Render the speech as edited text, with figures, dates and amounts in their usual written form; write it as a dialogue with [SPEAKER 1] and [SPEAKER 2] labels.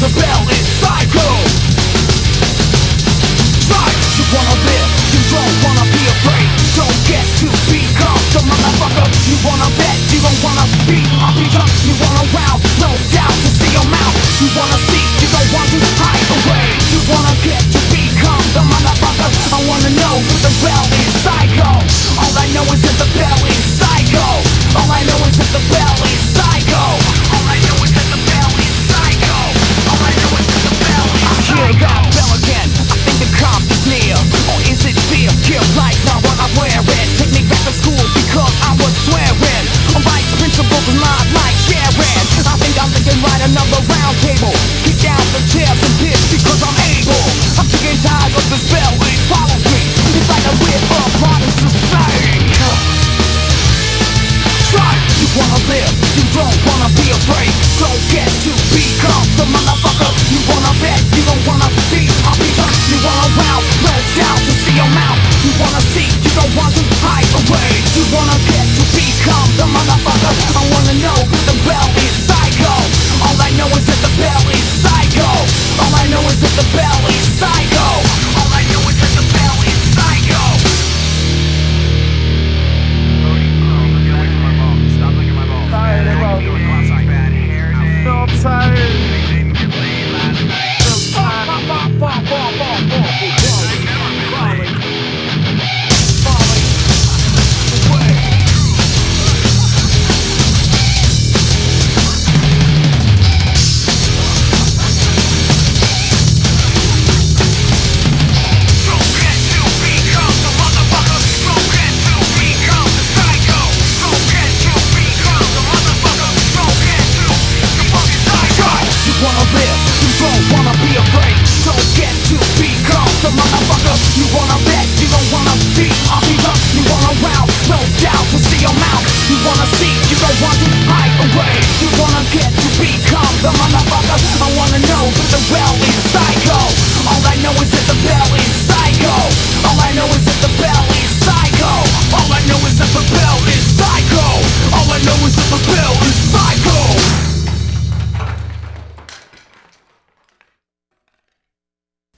[SPEAKER 1] the bell is psycho. Try, you wanna live, you don't wanna be afraid. Don't get to become the motherfucker. You wanna bet, you don't wanna be a beater. You wanna wow, no doubt to see your mouth. You wanna see, you don't want to hide away. You wanna get to become the motherfucker. I wanna know the bell is psycho. All I know is that the bell is psycho. All I know is that the bell is psycho. All I know is that the bell is psycho. All I know is that the bell is psycho. I hear that bell again, I think the cop is near. Or is it fear? Kill like not what I'm wearing. Take me back to school because I was swearing. On right principles and not like sharing. I think I'm thinking right another round table. Kick down the chairs and pitch because I'm able. I'm sick and tired of this bell, it follows me. It's like a whip of modern society. Try, you wanna live, you don't wanna be afraid. Don't get to become the motherfucker. You wanna bet, you don't wanna be a beater. You wanna wow, no doubt to see your mouth. You wanna see, you don't want to hide away. You wanna get to become the motherfucker. I wanna know the bell is psycho. All I know is that the bell is psycho. All I know is that the bell is psycho. All I know is that the bell is psycho.
[SPEAKER 2] Stop looking at my balls.
[SPEAKER 1] Tired of all
[SPEAKER 2] Doing lots of bad hair days.
[SPEAKER 1] I'm tired.
[SPEAKER 2] They didn't get laid last night. I've never been laid.
[SPEAKER 1] Wanna live, you don't wanna be afraid. Don't get to become the motherfucker. You wanna bet, you don't wanna be a beater. You wanna wow, no doubt to see your mouth. You wanna see, you don't want to hide away. You wanna get